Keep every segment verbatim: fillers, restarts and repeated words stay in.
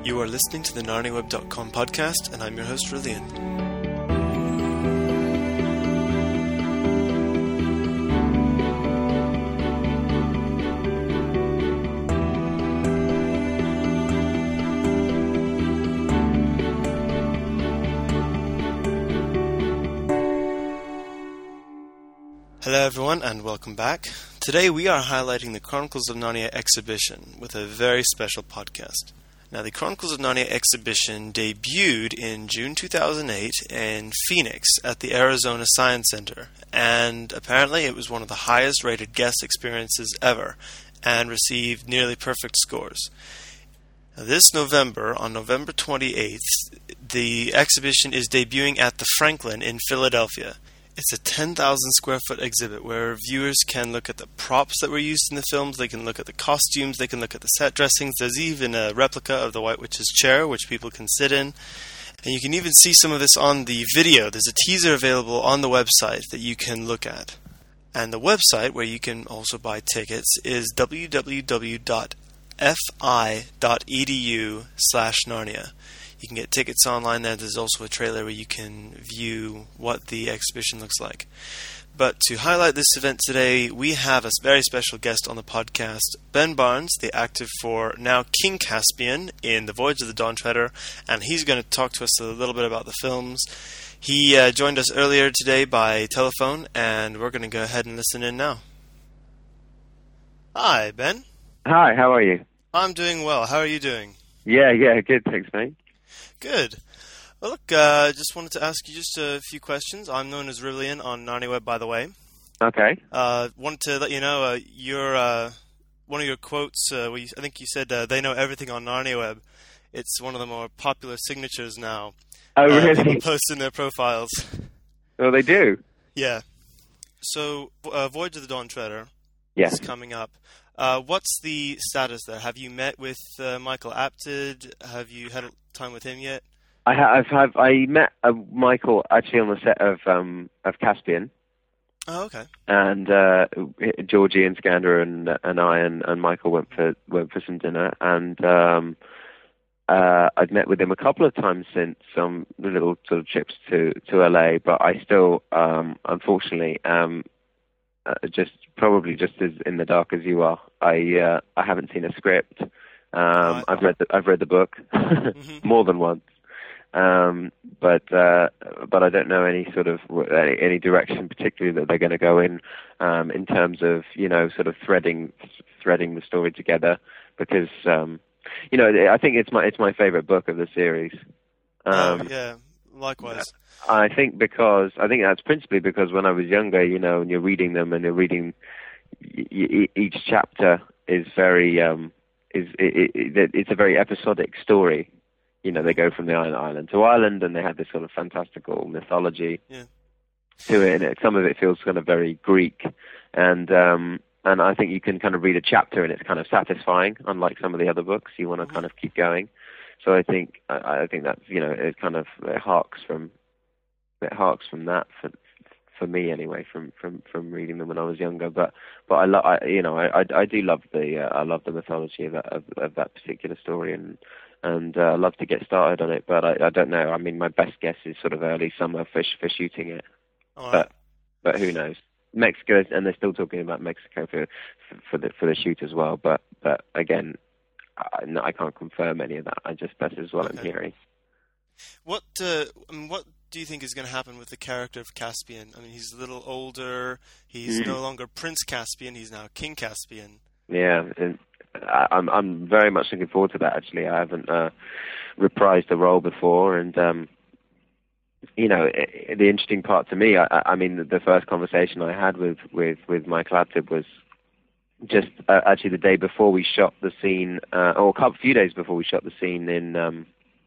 You are listening to the Narnia Web dot com podcast, and I'm your host, Rillian. Hello everyone, and welcome back. Today we are highlighting the Chronicles of Narnia exhibition with a very special podcast. Now, the Chronicles of Narnia exhibition debuted in June two thousand eight in Phoenix at the Arizona Science Center, and apparently it was one of the highest rated guest experiences ever, and received nearly perfect scores. Now, this November, on November twenty-eighth, the exhibition is debuting at the Franklin in Philadelphia. It's a ten thousand square foot exhibit where viewers can look at the props that were used in the films, they can look at the costumes, they can look at the set dressings. There's even a replica of the White Witch's chair, which people can sit in. And you can even see some of this on the video. There's a teaser available on the website that you can look at. And the website, where you can also buy tickets, is w w w dot f i dot e d u slash Narnia. You can get tickets online there. There's also a trailer where you can view what the exhibition looks like. But to highlight this event today, we have a very special guest on the podcast, Ben Barnes, the actor for now King Caspian in The Voyage of the Dawn Treader, and he's going to talk to us a little bit about the films. He uh, joined us earlier today by telephone, and we're going to go ahead and listen in now. Hi, Ben. Hi, how are you? I'm doing well. How are you doing? Yeah, yeah, good, thanks, mate. Good. Well, look, I uh, just wanted to ask you just a few questions. I'm known as Rillian on Narnia Web, by the way. Okay. Uh, wanted to let you know, uh, your uh, one of your quotes, uh, where you, I think you said, uh, they know everything on Narnia Web. It's one of the more popular signatures now. Oh, uh, really? People post in their profiles. Oh, they do? Yeah. So, uh, Voyage of the Dawn Treader yes. is coming up. Uh, what's the status there? Have you met with uh, Michael Apted? Have you had time with him yet? I have. I've, I met uh, Michael actually on the set of um, of Caspian. Oh, okay. And uh, Georgie and Skander and and I and, and Michael went for went for some dinner, and um, uh, I'd met with him a couple of times since some little sort of trips to to L A. But I still, um, unfortunately, am uh, just probably just as in the dark as you are. I uh, I haven't seen a script. Um, oh, I've read the, I've read the book mm-hmm. more than once. Um, but uh, but I don't know any sort of any, any direction particularly that they're going to go in um, in terms of you know sort of threading threading the story together, because um, you know I think it's my it's my favorite book of the series. Um, oh, yeah, likewise. I think because I think that's principally because when I was younger, you know, and you're reading them and you're reading y- y- each chapter is very um, is it, it, it's a very episodic story. You know, they go from the island, island to island, and they have this sort of fantastical mythology yeah. to it, and it, some of it feels kind of very Greek, and um, and I think you can kind of read a chapter and it's kind of satisfying, unlike some of the other books. You want to mm-hmm. kind of keep going, so I think I, I think that's you know it kind of it harks from it harks from that for for me anyway, from from from reading them when I was younger. But but I love you know I, I I do love the uh, I love the mythology of that of, of that particular story, and. And uh, I'd love to get started on it, but I, I don't know. I mean, my best guess is sort of early summer for, for shooting it. All right. But but who knows? Mexico, and they're still talking about Mexico for for the for the shoot as well. But but again, I, no, I can't confirm any of that. I just that's just what okay. I'm hearing. What uh, I mean, what do you think is going to happen with the character of Caspian? I mean, he's a little older. He's mm. no longer Prince Caspian. He's now King Caspian. Yeah. And, I'm I'm very much looking forward to that. Actually, I haven't uh, reprised the role before, and um, you know, it, the interesting part to me, I, I mean, the first conversation I had with with with Michael Apted was just uh, actually the day before we shot the scene, uh, or a couple few days before we shot the scene in um,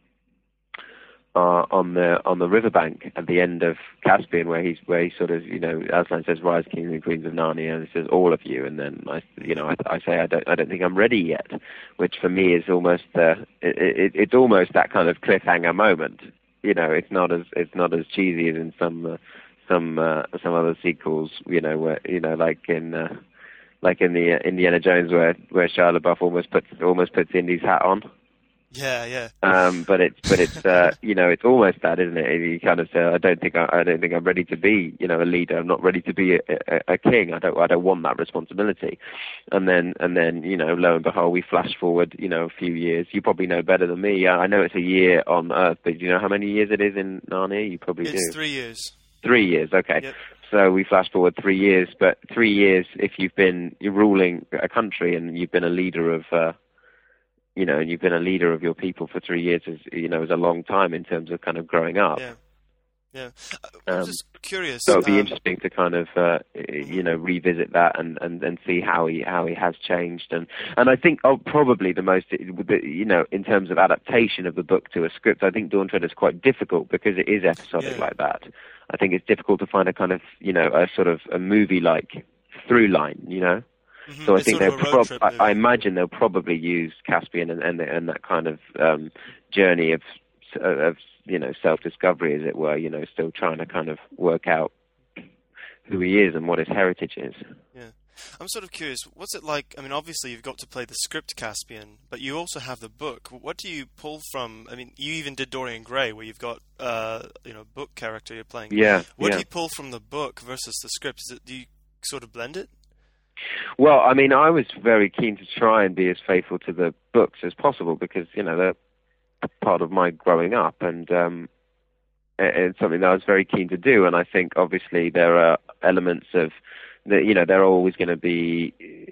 uh, on the on the riverbank at the end of Caspian, where he's where he sort of you know Aslan says, "Rise, kings and queens of Narnia," and he says, "All of you," and then I you know I, I say I don't I don't think I'm ready yet, which for me is almost uh, it, it, it's almost that kind of cliffhanger moment. You know, it's not as it's not as cheesy as in some uh, some uh, some other sequels. You know, where you know like in. Uh, Like in the uh, Indiana Jones, where where Shia LaBeouf almost puts almost puts Indy's hat on. Yeah, yeah. Um, but it's but it's uh, you know, it's almost that, isn't it? You kind of say, I don't think I, I don't think I'm ready to be, you know, a leader. I'm not ready to be a, a, a king. I don't I don't want that responsibility. And then and then you know, lo and behold, we flash forward, you know, a few years. You probably know better than me. I know it's a year on Earth, but do you know how many years it is in Narnia? You probably it's do. It's three years. Three years, okay. Yep. So we flash forward three years, but three years if you've been you're ruling a country and you've been a leader of. Uh, You know, and you've been a leader of your people for three years, is you know, is a long time in terms of kind of growing up. Yeah, yeah. I'm Um, just curious. So it'd be um, interesting to kind of, uh, you know, revisit that and, and, and see how he how he has changed. And and I think oh, probably the most, you know, in terms of adaptation of the book to a script, I think Dawn Treader is quite difficult because it is episodic yeah. like that. I think it's difficult to find a kind of, you know, a sort of a movie-like through line, you know. Mm-hmm. So I it's think they'll prob- I, I movie. imagine they'll probably use Caspian and, and, and that kind of um, journey of, of, you know, self-discovery, as it were, you know, still trying to kind of work out who he is and what his heritage is. Yeah. I'm sort of curious, what's it like? I mean, obviously you've got to play the script Caspian, but you also have the book. What do you pull from? I mean, you even did Dorian Gray, where you've got, uh, you know, book character you're playing. Yeah. What yeah. do you pull from the book versus the script? Is it, do you sort of blend it? Well, I mean, I was very keen to try and be as faithful to the books as possible because, you know, they're part of my growing up, and um, it's something that I was very keen to do. And I think, obviously, there are elements of, the, you know, there are always going to be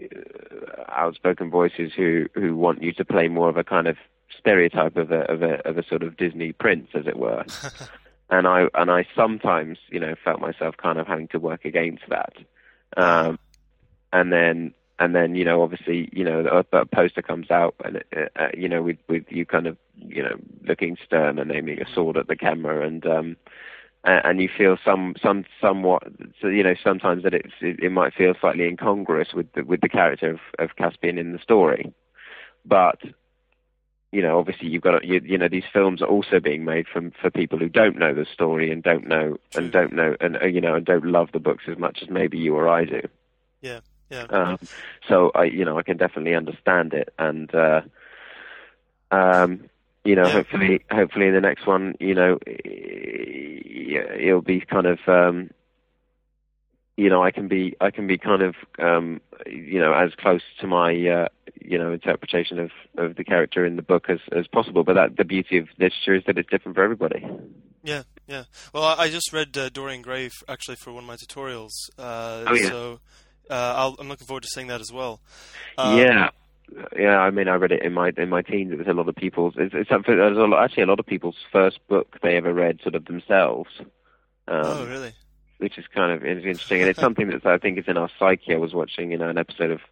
outspoken voices who, who want you to play more of a kind of stereotype of a of a of a sort of Disney prince, as it were. and I and I sometimes, you know, felt myself kind of having to work against that. Um, And then, and then, you know, obviously, you know, a, a poster comes out, and uh, you know, with with you kind of, you know, looking stern and aiming a sword at the camera, and um, and you feel some some somewhat, so, you know, sometimes that it's it, it might feel slightly incongruous with the, with the character of, of Caspian in the story, but you know, obviously you've got you, you know, these films are also being made from for people who don't know the story and don't know and don't know and uh, you know and don't love the books as much as maybe you or I do. Yeah. Yeah. Um, so I, you know, I can definitely understand it, and uh, um, you know, yeah. hopefully, hopefully in the next one, you know, it'll be kind of, um, you know, I can be, I can be kind of, um, you know, as close to my, uh, you know, interpretation of, of the character in the book as, as possible. But that the beauty of literature is that it's different for everybody. Yeah, yeah. Well, I, I just read uh, Dorian Gray f- actually for one of my tutorials. Uh, oh yeah. So. Uh, I'll, I'm looking forward to seeing that as well. Um, yeah, yeah. I mean, I read it in my in my teens. It was a lot of people's. It's, it's something. It was a lot, actually a lot of people's first book they ever read, sort of themselves. Um, oh, really? Which is kind of interesting, and it's something that I think is in our psyche. I was watching, you know, an episode of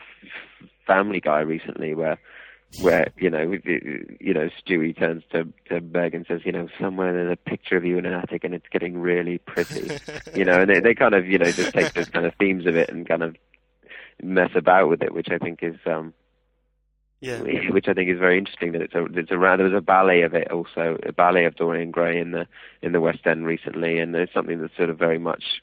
Family Guy recently, where, where you know, you know, Stewie turns to to Meg and says, you know, somewhere there's a picture of you in an attic, and it's getting really pretty, you know, and they they kind of, you know, just take those kind of themes of it and kind of mess about with it, which I think is, um, yeah, which I think is very interesting. That it's a it's a there was a ballet of it also, a ballet of Dorian Gray in the in the West End recently, and there's something that's sort of very much,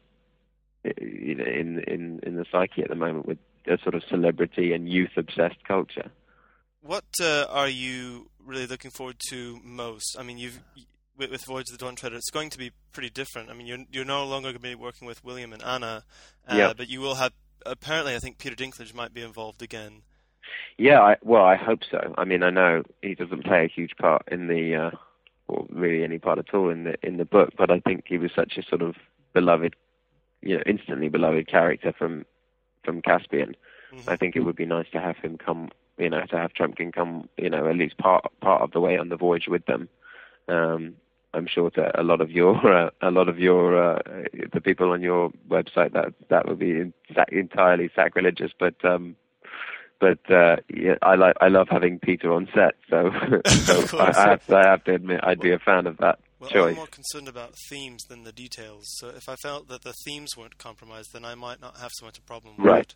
you know, in in in the psyche at the moment with a sort of celebrity and youth obsessed culture. What uh, are you really looking forward to most? I mean, you've with, with Voyage of the Dawn Treader, it's going to be pretty different. I mean, you're you're no longer going to be working with William and Anna, uh, yep. but you will have. Apparently, I think Peter Dinklage might be involved again. Yeah, I, well, I hope so. I mean, I know he doesn't play a huge part in the, uh, or really any part at all in the in the book, but I think he was such a sort of beloved, you know, instantly beloved character from from Caspian. Mm-hmm. I think it would be nice to have him come. You know, to have Trumpkin come, you know, at least part part of the way on the voyage with them. Um, I'm sure that a lot of your uh, a lot of your uh, the people on your website that that would be in, entirely sacrilegious, but um, but uh, yeah, I like I love having Peter on set, so, so I, I, have to, I have to admit I'd be a fan of that well, choice. I'm more concerned about themes than the details. So if I felt that the themes weren't compromised, then I might not have so much a problem with right. it.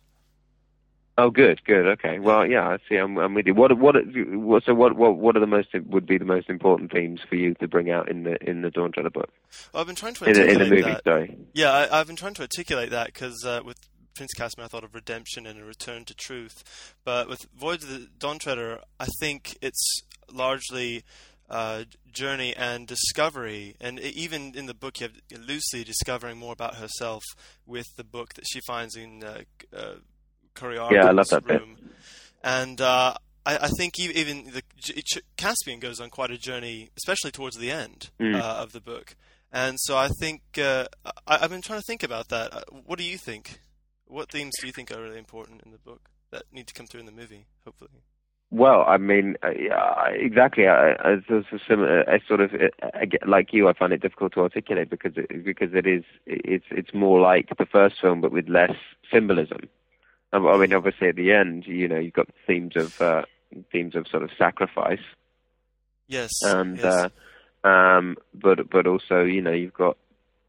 Oh, good, good. Okay. Well, yeah. I see. I'm, I'm with you. What, what, what? So, what, what, what are the most would be the most important themes for you to bring out in the in the Dawn Treader book? Well, I've been trying to in, articulate in the movie. that. Sorry. Yeah, I, I've been trying to articulate that because uh, with Prince Caspian, I thought of redemption and a return to truth. But with Voyage of the Dawn Treader, I think it's largely uh, journey and discovery. And even in the book, you have Lucy discovering more about herself with the book that she finds in uh, uh, Coriari's yeah, I love that room. bit. And uh, I, I think even the Caspian goes on quite a journey, especially towards the end mm. uh, of the book. And so I think uh, I, I've been trying to think about that. Uh, what do you think? What themes do you think are really important in the book that need to come through in the movie? Hopefully. Well, I mean, uh, yeah, exactly. I, I, I, similar, I sort of, I get, like you, I find it difficult to articulate because it, because it is, it's it's more like the first film, but with less symbolism. I mean, obviously, at the end, you know, you've got themes of uh, themes of sort of sacrifice. Yes. And yes. Uh, um, but but also, you know, you've got,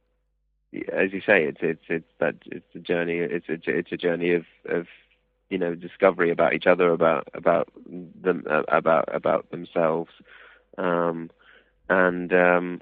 as you say, it's it's it's that it's a journey. It's a it's a journey of of. you know, discovery about each other, about about them, uh, about about themselves, um, and um,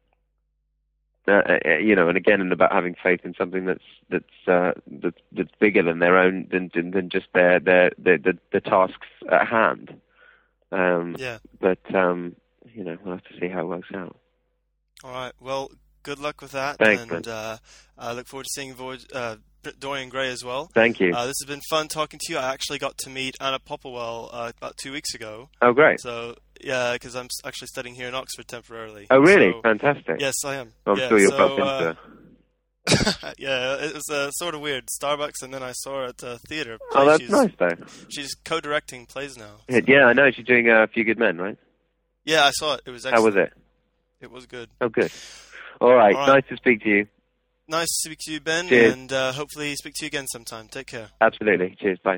uh, uh, you know, and again, and about having faith in something that's that's uh, that's, that's bigger than their own, than than just their their, their the the tasks at hand. Um, yeah. But um, you know, we'll have to see how it works out. All right. Well, good luck with that, Thanks, and uh, I look forward to seeing Voyage. Uh, Dorian Gray as well. Thank you. Uh, this has been fun talking to you. I actually got to meet Anna Popplewell uh, about two weeks ago. Oh, great. So, yeah, because I'm actually studying here in Oxford temporarily. Oh, really? So, Fantastic. yes, I am. I'm yeah, sure you'll so, bump into... Uh, yeah, it was uh, sort of weird. Starbucks, and then I saw her at a theatre. Oh, that's she's, nice, though. She's co-directing plays now. So. Yeah, I know. She's doing uh, A Few Good Men, right? Yeah, I saw it. It was excellent. How was it? It was good. Oh, good. All right. All right. Nice to speak to you. Nice to speak to you, Ben, Cheers. and uh, hopefully speak to you again sometime. Take care. Absolutely. Cheers. Bye.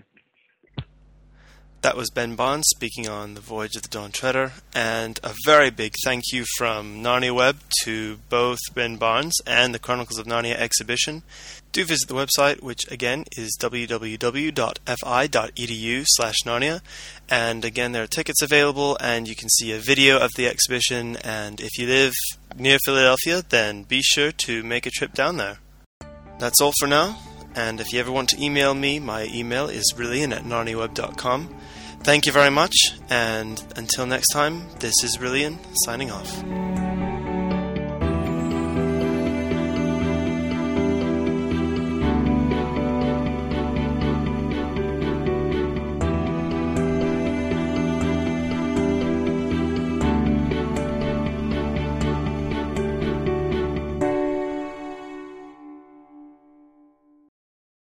That was Ben Barnes speaking on The Voyage of the Dawn Treader, and a very big thank you from Narnia Web to both Ben Barnes and the Chronicles of Narnia exhibition. Do visit the website, which again is w w w dot f i dot e d u slash narnia, and again there are tickets available, and you can see a video of the exhibition, and if you live near Philadelphia, then be sure to make a trip down there. That's all for now, and if you ever want to email me, my email is brilliant at narniaweb dot com. Thank you very much, and until next time, this is Brilliant, signing off.